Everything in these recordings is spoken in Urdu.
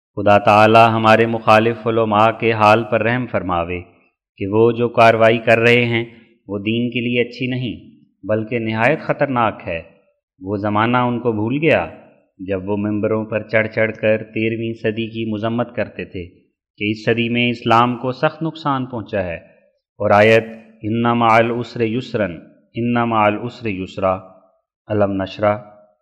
خدا تعالی ہمارے مخالف علماء کے حال پر رحم فرماوے کہ وہ جو کارروائی کر رہے ہیں وہ دین کے لیے اچھی نہیں بلکہ نہایت خطرناک ہے۔ وہ زمانہ ان کو بھول گیا جب وہ ممبروں پر چڑھ چڑھ کر 13ویں صدی کی مذمت کرتے تھے کہ اس صدی میں اسلام کو سخت نقصان پہنچا ہے، اور آیت ان مع العسر یسرا ان مع العسر یسرا الم نشرح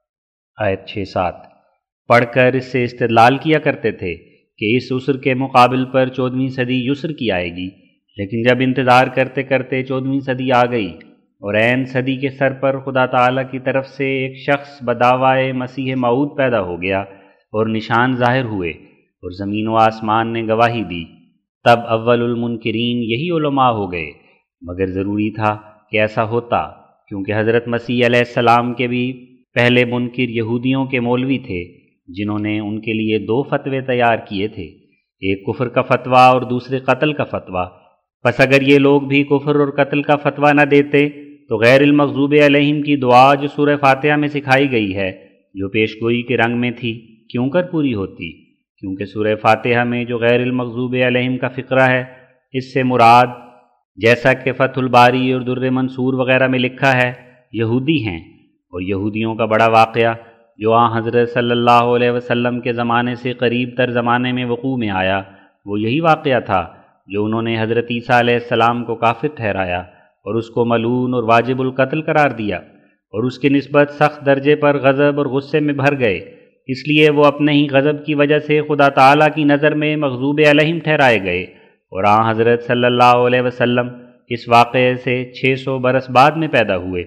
آیت 6-7 پڑھ کر اس سے استدلال کیا کرتے تھے کہ اس عسر کے مقابل پر 14ویں صدی یسر کی آئے گی، لیکن جب انتظار کرتے کرتے 14ویں صدی آ گئی اور عین صدی کے سر پر خدا تعالیٰ کی طرف سے ایک شخص بدعوائے مسیح موعود پیدا ہو گیا اور نشان ظاہر ہوئے اور زمین و آسمان نے گواہی دی، تب اول المنکرین یہی علماء ہو گئے۔ مگر ضروری تھا کہ ایسا ہوتا، کیونکہ حضرت مسیح علیہ السلام کے بھی پہلے منکر یہودیوں کے مولوی تھے جنہوں نے ان کے لیے 2 فتوے تیار کیے تھے، ایک کفر کا فتویٰ اور دوسرے قتل کا فتویٰ۔ پس اگر یہ لوگ بھی کفر اور قتل کا فتویٰ نہ دیتے تو غیر المغضوب علیہم کی دعا جو سورہ فاتحہ میں سکھائی گئی ہے، جو پیشگوئی کے رنگ میں تھی، کیوں کر پوری ہوتی؟ کیونکہ سورہ فاتحہ میں جو غیر المغضوب علیہم کا فقرہ ہے، اس سے مراد، جیسا کہ فتح الباری اور در منصور وغیرہ میں لکھا ہے، یہودی ہیں، اور یہودیوں کا بڑا واقعہ جو حضرت صلی اللہ علیہ وسلم کے زمانے سے قریب تر زمانے میں وقوع میں آیا، وہ یہی واقعہ تھا جو انہوں نے حضرت عیسیٰ علیہ السلام کو کافر ٹھہرایا اور اس کو ملعون اور واجب القتل قرار دیا، اور اس کی نسبت سخت درجے پر غضب اور غصے میں بھر گئے، اس لیے وہ اپنے ہی غضب کی وجہ سے خدا تعالیٰ کی نظر میں مغضوب علیہم ٹھہرائے گئے، اور حضرت صلی اللہ علیہ وسلم اس واقعے سے 600 برس بعد میں پیدا ہوئے۔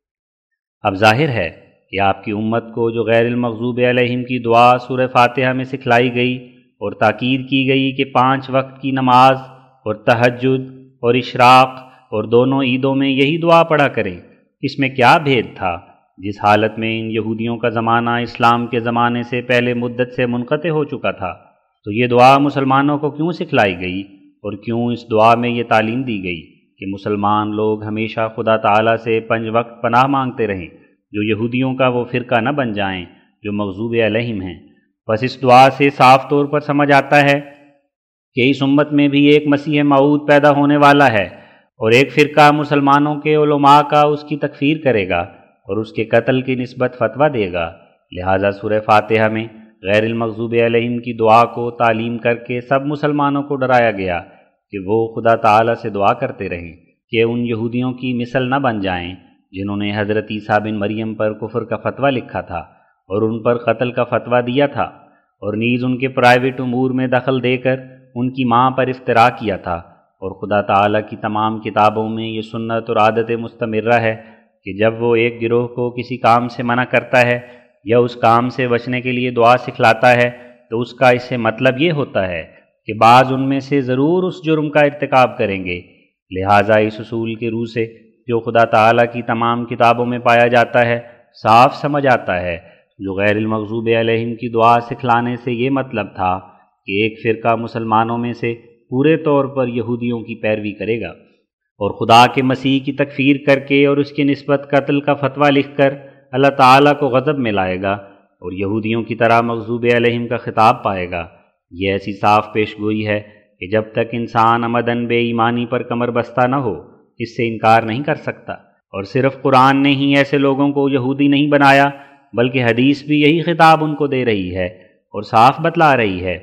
اب ظاہر ہے کہ آپ کی امت کو جو غیر المغضوب علیہم کی دعا سورہ فاتحہ میں سکھلائی گئی اور تاکید کی گئی کہ 5 وقت کی نماز اور تہجد اور اشراق اور دونوں عیدوں میں یہی دعا پڑھا کریں، اس میں کیا بھید تھا؟ جس حالت میں ان یہودیوں کا زمانہ اسلام کے زمانے سے پہلے مدت سے منقطع ہو چکا تھا، تو یہ دعا مسلمانوں کو کیوں سکھلائی گئی، اور کیوں اس دعا میں یہ تعلیم دی گئی کہ مسلمان لوگ ہمیشہ خدا تعالیٰ سے 5 وقت پناہ مانگتے رہیں، جو یہودیوں کا وہ فرقہ نہ بن جائیں جو مغضوب علیہم ہیں۔ بس اس دعا سے صاف طور پر سمجھ آتا ہے کہ اس امت میں بھی ایک مسیح موعود پیدا ہونے والا ہے، اور ایک فرقہ مسلمانوں کے علماء کا اس کی تکفیر کرے گا اور اس کے قتل کی نسبت فتویٰ دے گا۔ لہٰذا سورہ فاتحہ میں غیر المغضوب علیہم کی دعا کو تعلیم کر کے سب مسلمانوں کو ڈرایا گیا کہ وہ خدا تعالیٰ سے دعا کرتے رہیں کہ ان یہودیوں کی مثل نہ بن جائیں جنہوں نے حضرت عیسیٰ بن مریم پر کفر کا فتویٰ لکھا تھا اور ان پر قتل کا فتویٰ دیا تھا، اور نیز ان کے پرائیویٹ امور میں دخل دے کر ان کی ماں پر افتراء کیا تھا۔ اور خدا تعالیٰ کی تمام کتابوں میں یہ سنت اور عادت مستمرہ ہے کہ جب وہ ایک گروہ کو کسی کام سے منع کرتا ہے یا اس کام سے بچنے کے لیے دعا سکھلاتا ہے تو اس کا اس سے مطلب یہ ہوتا ہے کہ بعض ان میں سے ضرور اس جرم کا ارتکاب کریں گے۔ لہٰذا اس اصول کے روح سے جو خدا تعالیٰ کی تمام کتابوں میں پایا جاتا ہے، صاف سمجھ آتا ہے جو غیر المغضوب علیہم کی دعا سکھلانے سے یہ مطلب تھا کہ ایک فرقہ مسلمانوں میں سے پورے طور پر یہودیوں کی پیروی کرے گا اور خدا کے مسیح کی تکفیر کر کے اور اس کی نسبت قتل کا فتویٰ لکھ کر اللہ تعالیٰ کو غضب میں لائے گا اور یہودیوں کی طرح مغضوب علیہم کا خطاب پائے گا۔ یہ ایسی صاف پیش گوئی ہے کہ جب تک انسان عمدن بے ایمانی پر کمر بستہ نہ ہو، اس سے انکار نہیں کر سکتا۔ اور صرف قرآن نے ہی ایسے لوگوں کو یہودی نہیں بنایا، بلکہ حدیث بھی یہی خطاب ان کو دے رہی ہے اور صاف بتلا رہی ہے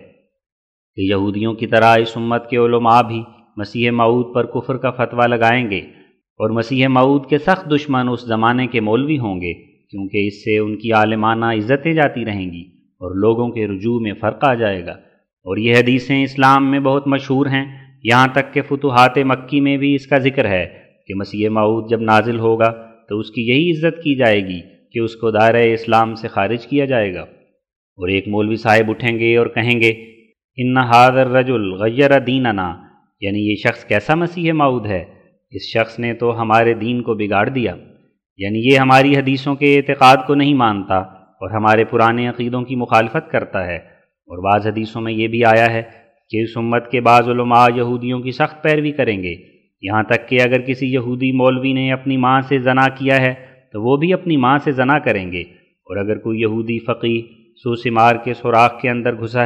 کہ یہودیوں کی طرح اس امت کے علماء بھی مسیح موعود پر کفر کا فتویٰ لگائیں گے، اور مسیح موعود کے سخت دشمن اس زمانے کے مولوی ہوں گے، کیونکہ اس سے ان کی عالمانہ عزتیں جاتی رہیں گی اور لوگوں کے رجوع میں فرق آ جائے گا۔ اور یہ حدیثیں اسلام میں بہت مشہور ہیں، یہاں تک کہ فتوحات مکی میں بھی اس کا ذکر ہے کہ مسیح موعود جب نازل ہوگا تو اس کی یہی عزت کی جائے گی کہ اس کو دائرہ اسلام سے خارج کیا جائے گا۔ اور ایک مولوی صاحب اٹھیں گے اور کہیں گے ان ھذا الرجل غیر دیننا، یعنی یہ شخص کیسا مسیح موعود ہے، اس شخص نے تو ہمارے دین کو بگاڑ دیا، یعنی یہ ہماری حدیثوں کے اعتقاد کو نہیں مانتا اور ہمارے پرانے عقیدوں کی مخالفت کرتا ہے۔ اور بعض حدیثوں میں یہ بھی آیا ہے کہ اس امت کے بعض علماء یہودیوں کی سخت پیروی کریں گے، یہاں تک کہ اگر کسی یہودی مولوی نے اپنی ماں سے زنا کیا ہے تو وہ بھی اپنی ماں سے زنا کریں گے، اور اگر کوئی یہودی فقیہ سوسمار کے سوراخ کے اندر گھسا ہے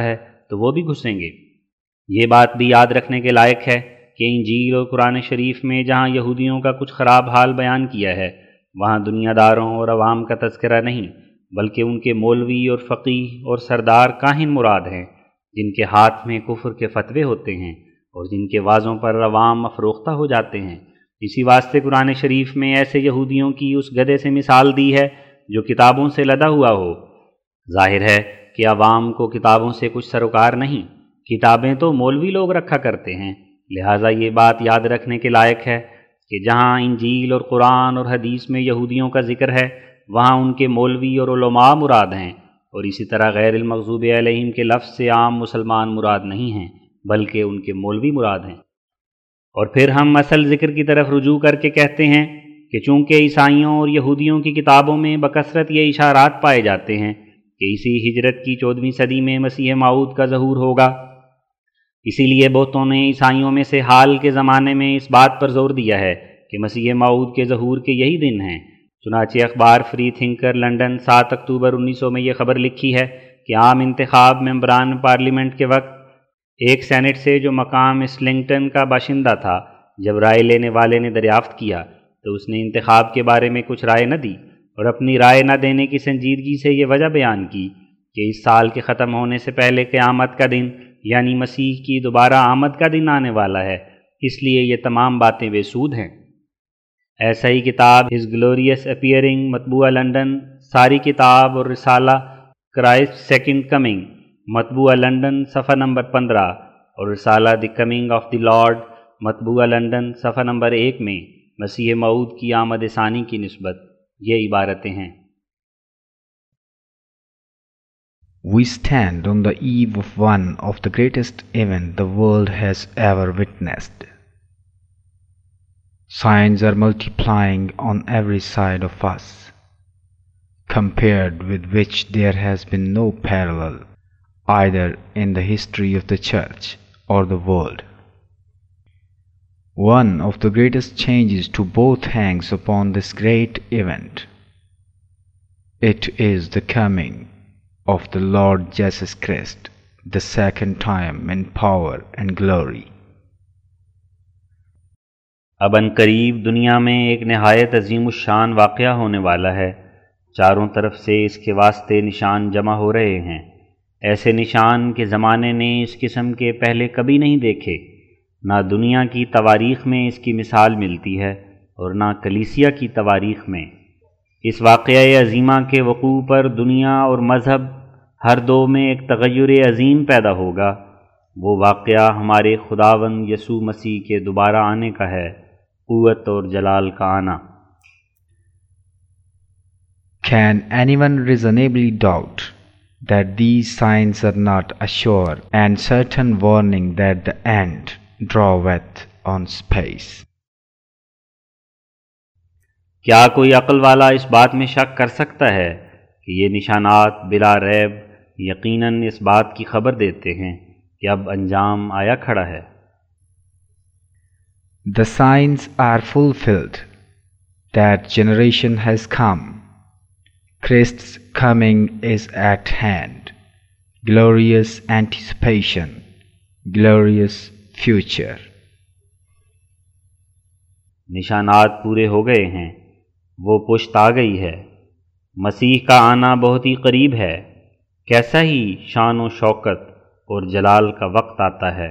تو وہ بھی گھسیں گے۔ یہ بات بھی یاد رکھنے کے لائق ہے کہ انجیل اور قرآن شریف میں جہاں یہودیوں کا کچھ خراب حال بیان کیا ہے، وہاں دنیا داروں اور عوام کا تذکرہ نہیں، بلکہ ان کے مولوی اور فقیہ اور سردار کاہن مراد ہیں، جن کے ہاتھ میں کفر کے فتوے ہوتے ہیں اور جن کے وعظوں پر عوام افروختہ ہو جاتے ہیں۔ اسی واسطے قرآن شریف میں ایسے یہودیوں کی اس گدھے سے مثال دی ہے جو کتابوں سے لدا ہوا ہو۔ ظاہر ہے کہ عوام کو کتابوں سے کچھ سروکار نہیں، کتابیں تو مولوی لوگ رکھا کرتے ہیں، لہٰذا یہ بات یاد رکھنے کے لائق ہے کہ جہاں انجیل اور قرآن اور حدیث میں یہودیوں کا ذکر ہے، وہاں ان کے مولوی اور علماء مراد ہیں، اور اسی طرح غیر المغضوب علیہم کے لفظ سے عام مسلمان مراد نہیں ہیں، بلکہ ان کے مولوی مراد ہیں۔ اور پھر ہم اصل ذکر کی طرف رجوع کر کے کہتے ہیں کہ چونکہ عیسائیوں اور یہودیوں کی کتابوں میں بکثرت یہ اشارات پائے جاتے ہیں کہ اسی ہجرت کی 14ویں صدی میں مسیح موعود کا ظہور ہوگا، اسی لیے بہتوں نے عیسائیوں میں سے حال کے زمانے میں اس بات پر زور دیا ہے کہ مسیح موعود کے ظہور کے یہی دن ہیں۔ چنانچہ اخبار فری تھنکر لندن 7 اکتوبر 1900 میں یہ خبر لکھی ہے کہ عام انتخاب ممبران پارلیمنٹ کے وقت ایک سینٹ سے جو مقام اسلنگٹن کا باشندہ تھا، جب رائے لینے والے نے دریافت کیا تو اس نے انتخاب کے بارے میں کچھ رائے نہ دی، اور اپنی رائے نہ دینے کی سنجیدگی سے یہ وجہ بیان کی کہ اس سال کے ختم ہونے سے پہلے قیامت کا دن یعنی مسیح کی دوبارہ آمد کا دن آنے والا ہے، اس لیے یہ تمام باتیں بے سود ہیں۔ ایسا ہی کتاب ہز گلوریس اپیئرنگ مطبوعہ لندن، ساری کتاب اور رسالہ کرائسٹ سیکنڈ کمنگ مطبوعہ لندن صفحہ نمبر 15 اور رسالہ the coming of the Lord مطبوعہ لندن صفحہ نمبر 1 میں مسیح موعود کی آمد ثانی کی نسبت یہ عبارتیں ہیں۔ We stand on the eve of one of the greatest events the world has ever witnessed. Signs are multiplying on every side of us, compared with which there has been no parallel either in the history of the Church or the world. One of the greatest changes to both hangs upon this great event. It is the coming of the Lord Jesus Christ, the second time in power and glory. اب ان قریب دنیا میں ایک نہایت عظیم الشان واقعہ ہونے والا ہے، چاروں طرف سے اس کے واسطے نشان جمع ہو رہے ہیں، ایسے نشان کہ زمانے نے اس قسم کے پہلے کبھی نہیں دیکھے، نہ دنیا کی تواریخ میں اس کی مثال ملتی ہے اور نہ کلیسیا کی تواریخ میں۔ اس واقعہ عظیمہ کے وقوع پر دنیا اور مذہب ہر دو میں ایک تغیر عظیم پیدا ہوگا۔ وہ واقعہ ہمارے خداوند یسوع مسیح کے دوبارہ آنے کا ہے، قوت اور جلال کا آنا۔ Can anyone reasonably doubt that these signs are not a sure and certain warning that the end draweth on space? کیا کوئی عقل والا اس بات میں شک کر سکتا ہے کہ یہ نشانات بلا ریب یقیناً اس بات کی خبر دیتے ہیں کہ اب انجام آیا کھڑا ہے؟ The signs are fulfilled. That generation has come. Christ's coming is at hand. Glorious anticipation. Glorious future. نشانات پورے ہو گئے ہیں، وہ پشت آ گئی ہے، مسیح کا آنا بہت ہی قریب ہے، کیسا ہی شان و شوکت اور جلال کا وقت آتا ہے۔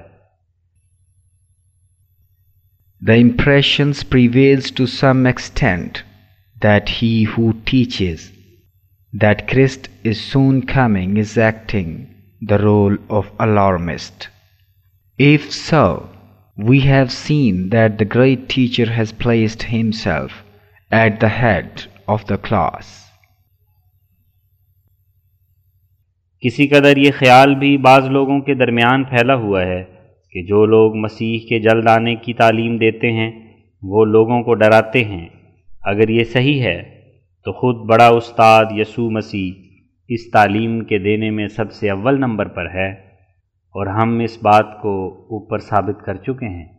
The impressions prevails to some extent that he who teaches that Christ is soon coming is acting the role of alarmist. If so, we have seen that the great teacher has placed himself at the head of the class. کسی قدر یہ خیال بھی بعض لوگوں کے درمیان پھیلا ہوا ہے کہ جو لوگ مسیح کے جلد آنے کی تعلیم دیتے ہیں وہ لوگوں کو ڈراتے ہیں۔ اگر یہ صحیح ہے تو خود بڑا استاد یسوع مسیح اس تعلیم کے دینے میں سب سے اول نمبر پر ہے، اور ہم اس بات کو اوپر ثابت کر چکے ہیں۔